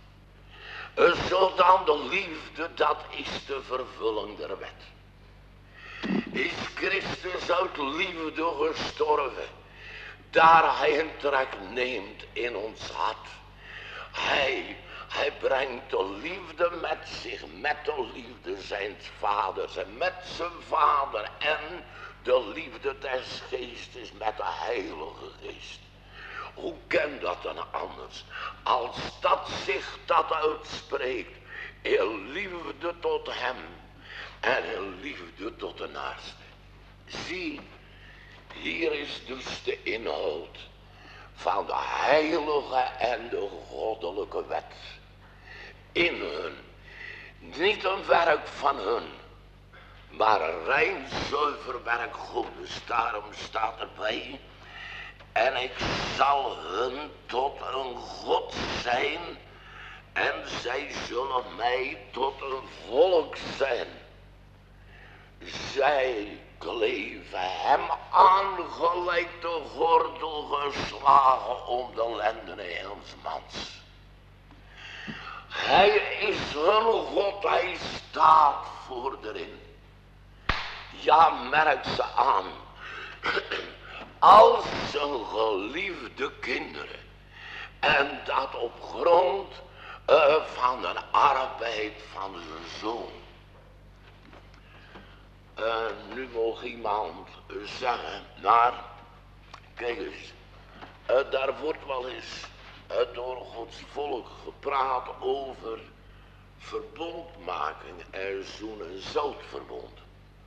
Zodan de liefde, dat is de vervulling der wet. Is Christus uit liefde gestorven, daar hij een trek neemt in ons hart. Hij brengt de liefde met zich, met de liefde zijn vaders en met zijn vader en de liefde des geestes met de heilige geest. Hoe kan dat dan anders? Als dat zich dat uitspreekt, in liefde tot hem en in liefde tot de naaste. Zie, hier is dus de inhoud van de heilige en de goddelijke wet. In hun, niet een werk van hun, maar een rein zuiver werk Godes. Daarom staat erbij, en ik zal hun tot een God zijn en zij zullen mij tot een volk zijn. Zij kleven hem aan gelijk de gordel geslagen om de lendenen eens mans. Hij is hun God, hij staat voor erin. Ja, merk ze aan. Als zijn geliefde kinderen En dat op grond van de arbeid van zijn zoon. Nu mag iemand zeggen, maar kijk eens, daar wordt wel eens door Gods volk gepraat over verbondmaking en zo'n zoutverbond.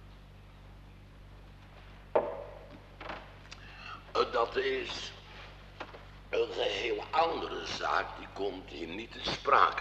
Dat is een geheel andere zaak, die komt hier niet te sprake.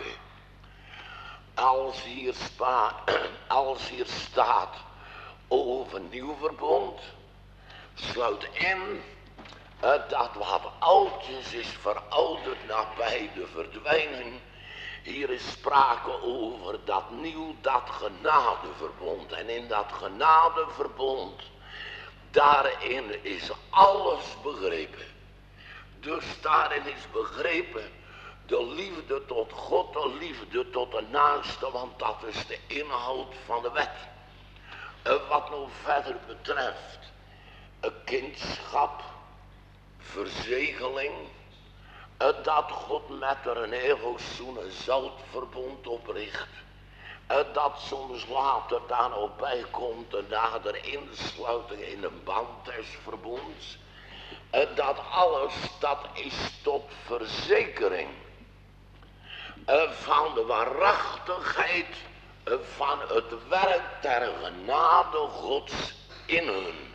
Als hier staat over nieuw verbond, sluit in dat wat oud is verouderd nabij de verdwijning. Hier is sprake over dat nieuw, dat genadeverbond. En in dat genadeverbond, daarin is alles begrepen. Dus daarin is begrepen de liefde tot God, de liefde tot de naaste, want dat is de inhoud van de wet. Wat nou verder betreft, kindschap, verzegeling, dat God met een eeuwig zo'n zoutverbond opricht. Dat soms later daar nog bij komt de nader insluiting in een band des verbonds. Dat alles, dat is tot verzekering van de waarachtigheid van het werk der genade Gods in hun.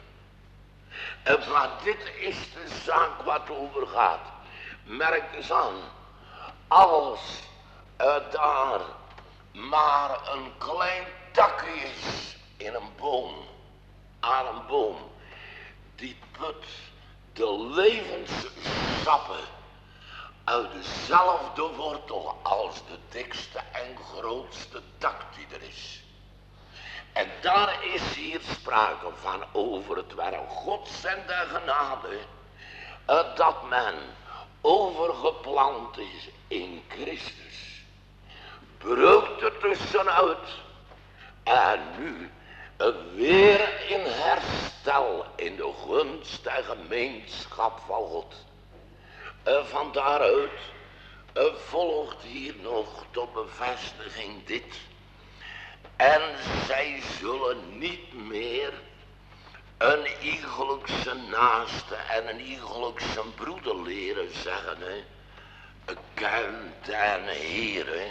Maar dit is de zaak wat over gaat. Merk eens aan, als daar maar een klein takje is in een boom, aan een boom, die put de levenssappen uit dezelfde wortel als de dikste en grootste tak die er is. En daar is hier sprake van over het werk Gods en de genade, dat men overgeplant is in Christus. Breukt er tussenuit en nu weer in herstel in de gunst en gemeenschap van God. Van daaruit volgt hier nog tot bevestiging dit. En zij zullen niet meer een iegelijkse naaste en een iegelijkse broeder leren zeggen. Ken den Heere.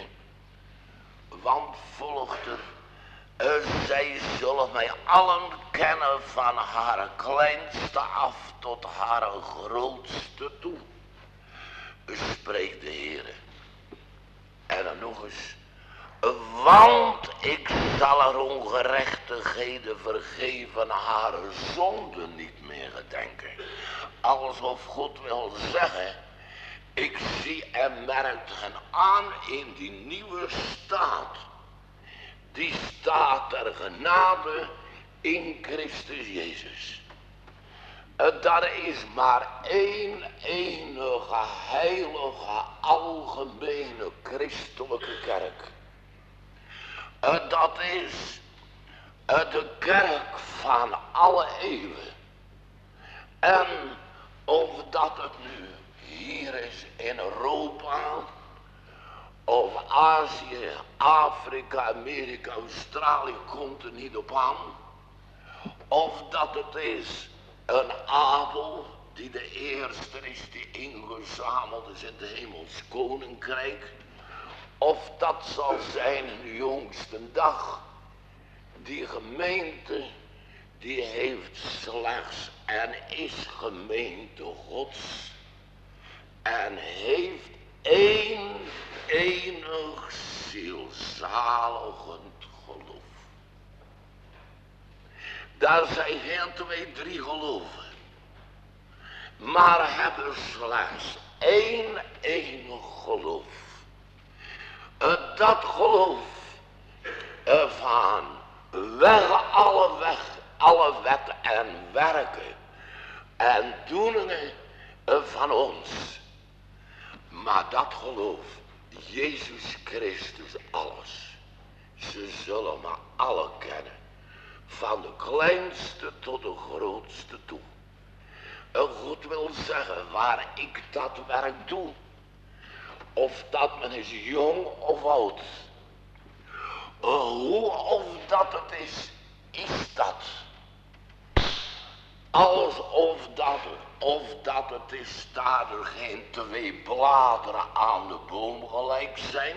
Want volgt er, zij zullen mij allen kennen van haar kleinste af tot haar grootste toe. Spreekt de Heere. En dan nog eens. Want ik zal haar ongerechtigheden vergeven, haar zonden niet meer gedenken. Alsof God wil zeggen, ik zie en merk hen aan in die nieuwe staat. Die staat der genade in Christus Jezus. Daar is maar één enige heilige algemene christelijke kerk. Dat is de kerk van alle eeuwen. En of dat het nu hier is in Europa, of Azië, Afrika, Amerika, Australië, komt er niet op aan. Of dat het is een Abel die de eerste is die ingezameld is in het hemels koninkrijk. Of dat zal zijn in de jongste dag. Die gemeente die heeft slechts en is gemeente Gods. En heeft één enig zielzaligend geloof. Daar zijn geen 2, 3 geloven. Maar hebben slechts één enig geloof. Dat geloof van alle wetten en werken en doeningen van ons. Maar dat geloof, Jezus Christus alles. Ze zullen maar alle kennen. Van de kleinste tot de grootste toe. God wil zeggen, waar ik dat werk doe, of dat men is jong of oud. Hoe of dat het is dat. Alsof dat het is, staat er geen twee bladeren aan de boom gelijk zijn.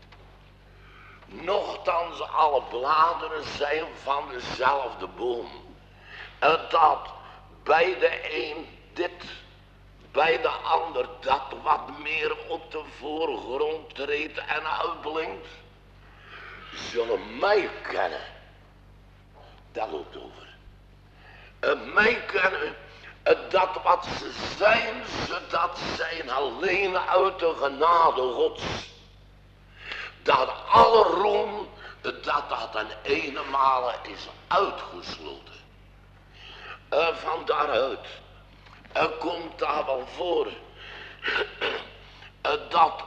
Nochtans alle bladeren zijn van dezelfde boom. En dat bij de een dit, bij de ander dat wat meer op de voorgrond treedt en uitblinkt, zullen mij kennen. Daar loopt over. Mij kennen, dat wat ze dat zijn alleen uit de genade Gods. Dat alle roem, dat ten eenenmale is uitgesloten. Van daaruit komt daar wel voor dat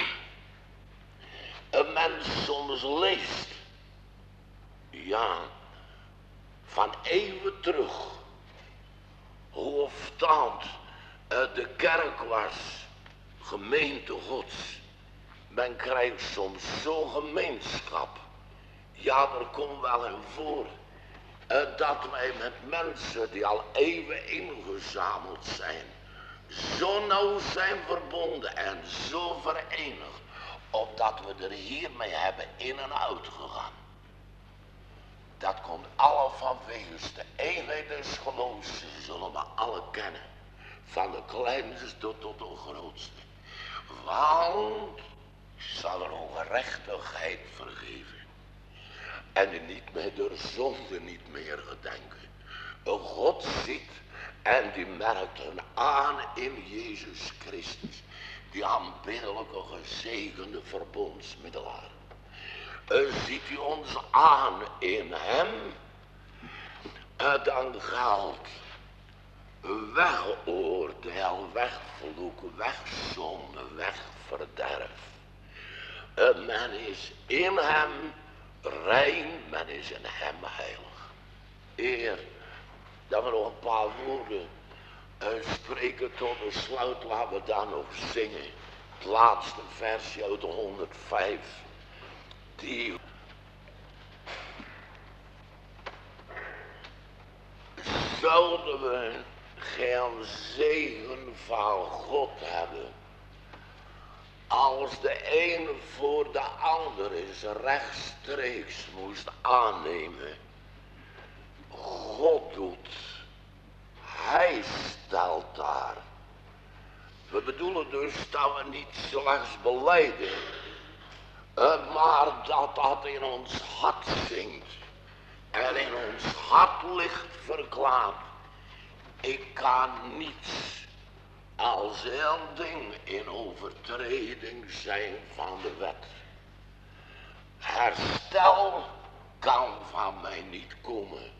een mens soms leest, ja, van eeuwen terug, hoe of dat de kerk was, gemeente Gods. Men krijgt soms zo'n gemeenschap. Ja, er komt wel in voor dat wij met mensen die al eeuwen ingezameld zijn, zo nauw zijn verbonden en zo verenigd, opdat we er hiermee hebben in en uit gegaan. Dat komt alle vanwege de eenheid des geloofs, zullen we alle kennen, van de kleinste tot de grootste. Want zal er ongerechtigheid vergeven en niet meer door zonde niet meer gedenken. God ziet en die merkt hen aan in Jezus Christus, die aanbiddelijke gezegende verbondsmiddelaar. Ziet u ons aan in hem, dan geldt wegoordeel, wegvloek, wegzonde, wegverderf. Men is in hem rein, men is in hem heilig. Eer dat we nog een paar woorden spreken tot besluit, laten we dan nog zingen. Het laatste versje uit de 105. Die zouden we geen zegen van God hebben, als de een voor de ander is rechtstreeks moest aannemen. God doet, hij stelt daar. We bedoelen dus dat we niet slechts belijden, maar dat in ons hart zingt en in ons hart ligt verklaard. Ik kan niets als heel ding in overtreding zijn van de wet. Herstel kan van mij niet komen.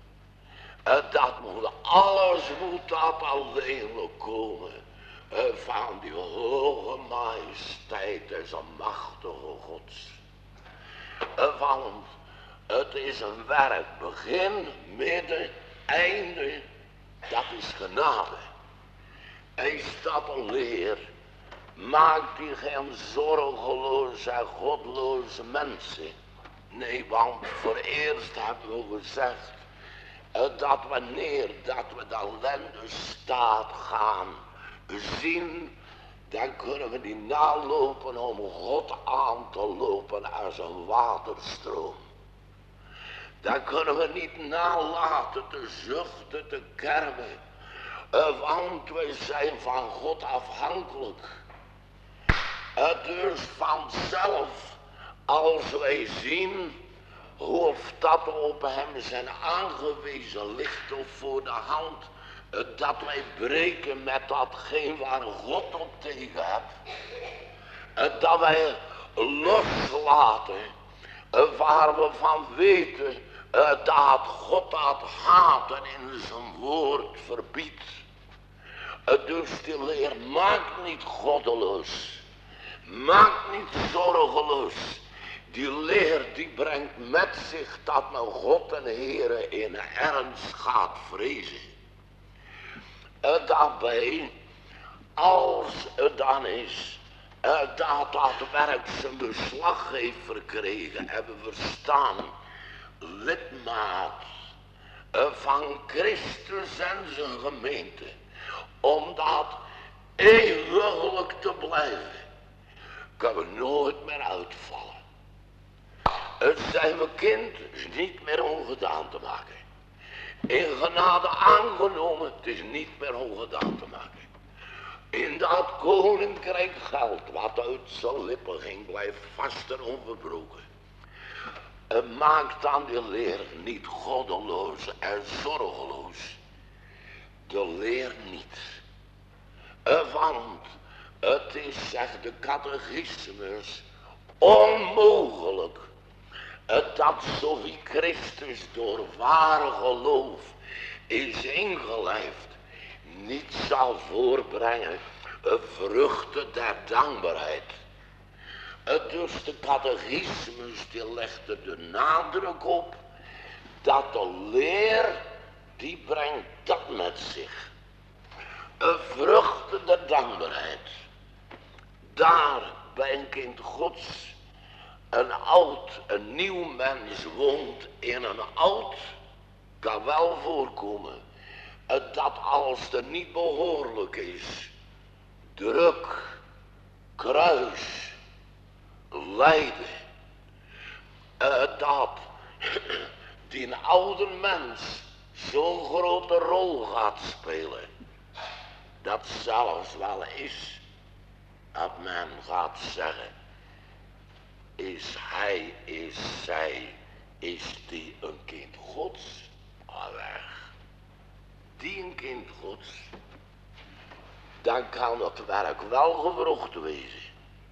Alles moet dat alleen komen van die hoge majesteit des machtige Gods. Want het is een werk, begin, midden, einde, dat is genade. Is dat een leer, maakt die geen zorgeloze en godloze mensen. Nee, want voor eerst hebben we gezegd dat wanneer dat we de ellende staat gaan zien, dan kunnen we niet nalopen om God aan te lopen als een waterstroom. Dan kunnen we niet nalaten te zuchten, te kermen, want we zijn van God afhankelijk. Dus vanzelf, als wij zien hoe dat op hem zijn aangewezen ligt of voor de hand, dat wij breken met datgene waar God op tegen hebt. Dat wij loslaten waar we van weten dat God dat haat en in zijn woord verbiedt. Dus die leer maakt niet goddeloos, maakt niet zorgeloos. Die leer die brengt met zich dat men God en Heere in ernst gaat vrezen. Daarbij, als het dan is Dat dat werk zijn beslag heeft verkregen en we verstaan lidmaat van Christus en zijn gemeente. Om dat eeuwiglijk te blijven, kunnen we nooit meer uitvallen. Het zijn we kind is niet meer ongedaan te maken. In genade aangenomen, het is niet meer ongedaan te maken. In dat koninkrijk geldt wat uit zijn lippen ging, blijft vast en onverbroken. Het maakt aan die leer niet goddeloos en zorgeloos. De leer niet. Want het is, zegt de catechismus, onmogelijk dat zo wie Christus door ware geloof is ingelijfd, niet zal voorbrengen vruchten der dankbaarheid. Dus de catechismus die legde de nadruk op dat de leer die brengt dat met zich. Vruchten der dankbaarheid. Daar bij een kind Gods een nieuw mens woont in een oud, kan wel voorkomen dat als het niet behoorlijk is, druk, kruis, lijden, dat die oude mens zo'n grote rol gaat spelen, dat zelfs wel is dat men gaat zeggen, is hij, is zij, is die een kind Gods? Weg. Die een kind Gods, dan kan het werk wel gevrucht wezen.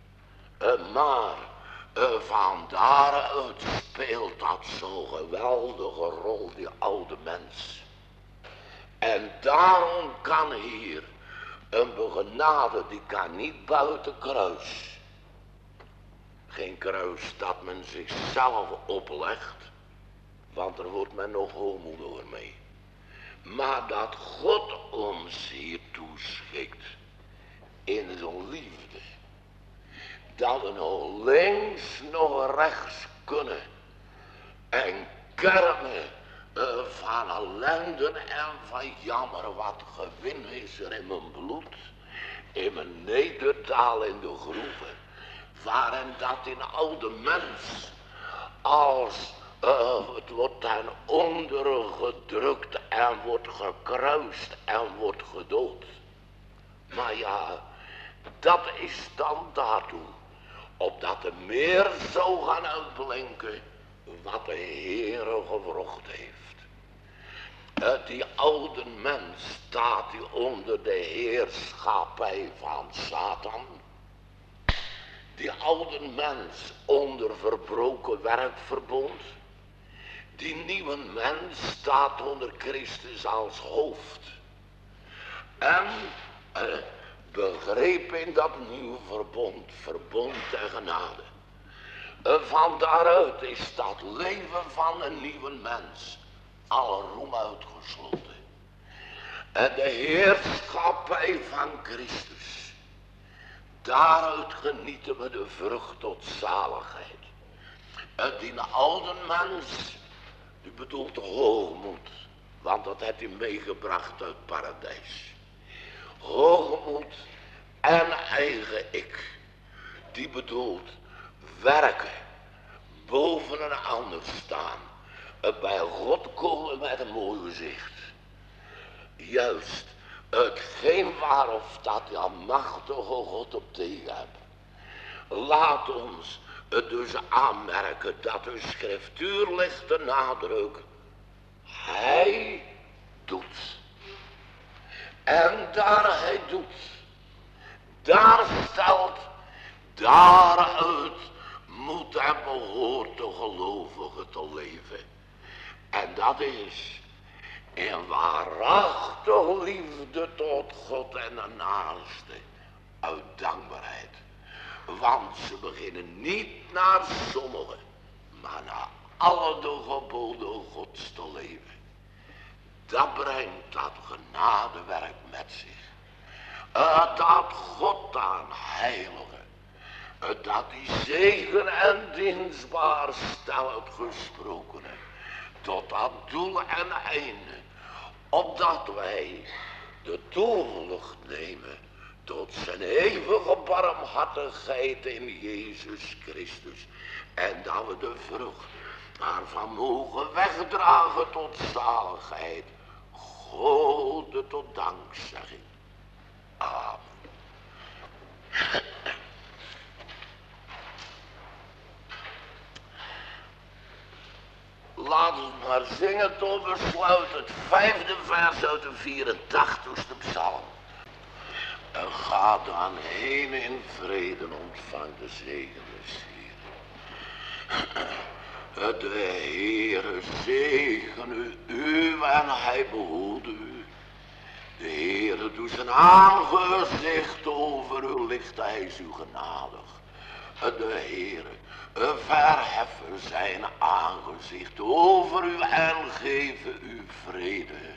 Maar van daaruit speelt dat zo'n geweldige rol, die oude mens. En daarom kan hier een begenade, die kan niet buiten kruis. Geen kruis dat men zichzelf oplegt, want er wordt men nog homo door mee. Maar dat God ons hier toeschikt in zijn liefde. Dat we nog links nog rechts kunnen. En kermen van ellende en van jammer. Wat gewin is er in mijn bloed. In mijn nederdaal in de groeven. Waarin dat in oude mens als het wordt ten onder gedrukt en wordt gekruist en wordt gedood. Maar ja, dat is dan daartoe, opdat er meer zou gaan uitblinken wat de Heere gewrocht heeft. Die oude mens staat die onder de heerschappij van Satan. Die oude mens onder verbroken werkverbond. Die nieuwe mens staat onder Christus als hoofd. En begreep in dat nieuwe verbond en genade. Van daaruit is dat leven van een nieuwe mens alle roem uitgesloten. En de heerschappij van Christus. Daaruit genieten we de vrucht tot zaligheid. Die oude mens, die bedoelt hoogmoed. Want dat heeft hij meegebracht uit paradijs. Hoogmoed en eigen ik. Die bedoelt werken. Boven een ander staan. Bij God komen met een mooi gezicht. Juist. Hetgeen waarof dat die almachtige God op tegen hebt. Laat ons het dus aanmerken dat de schriftuur legt de nadruk. Hij doet. En daar hij doet. Daar stelt. Daaruit moet en behoort de gelovige te leven. En dat is in waarachtige liefde tot God en de naaste, uit dankbaarheid. Want ze beginnen niet naar sommigen, maar naar alle de geboden Gods te leven. Dat brengt dat genadewerk met zich. Dat God aan heilige dat die zegen en dienstbaar stel uitgesproken heeft, tot dat doel en einde, opdat wij de toevlucht nemen tot zijn eeuwige barmhartigheid in Jezus Christus, en dat we de vrucht daarvan mogen wegdragen tot zaligheid, Gode tot dankzegging. Amen. Laten we maar zingen tot besluit het 5e vers uit de 84e psalm. En ga dan heen in vrede, ontvang de zegen des Heeren. De Heere zegene u en hij behoede u. De Heere doet zijn aangezicht over u, licht hij is u genadig. De Heere verheffen zijn aangezicht over u en geven u vrede.